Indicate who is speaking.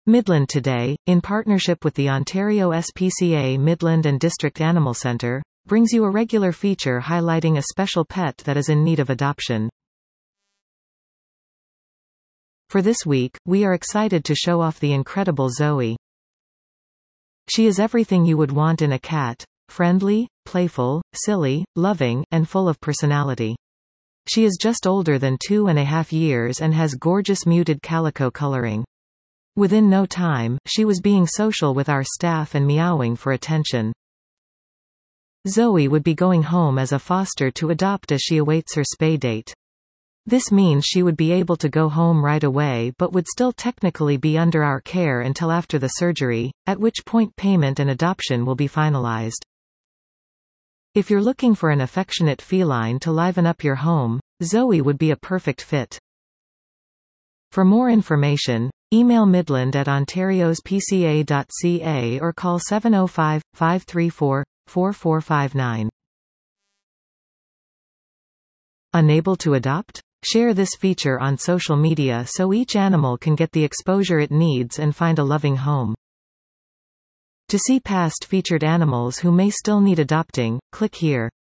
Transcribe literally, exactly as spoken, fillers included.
Speaker 1: Midland Today, in partnership with the Ontario S P C A Midland and District Animal Centre, brings you a regular feature highlighting a special pet that is in need of adoption. For this week, we are excited to show off the incredible Zoe. She is everything you would want in a cat: friendly, playful, silly, loving, and full of personality. She is just older than two and a half years and has gorgeous muted calico coloring. Within no time, she was being social with our staff and meowing for attention. Zoe would be going home as a foster to adopt as she awaits her spay date. This means she would be able to go home right away but would still technically be under our care until after the surgery, at which point payment and adoption will be finalized. If you're looking for an affectionate feline to liven up your home, Zoe would be a perfect fit. For more information, email midland at ontarios p c a dot c a or call seven oh five, five three four, four four five nine. Unable to adopt? Share this feature on social media so each animal can get the exposure it needs and find a loving home. To see past featured animals who may still need adopting, click here.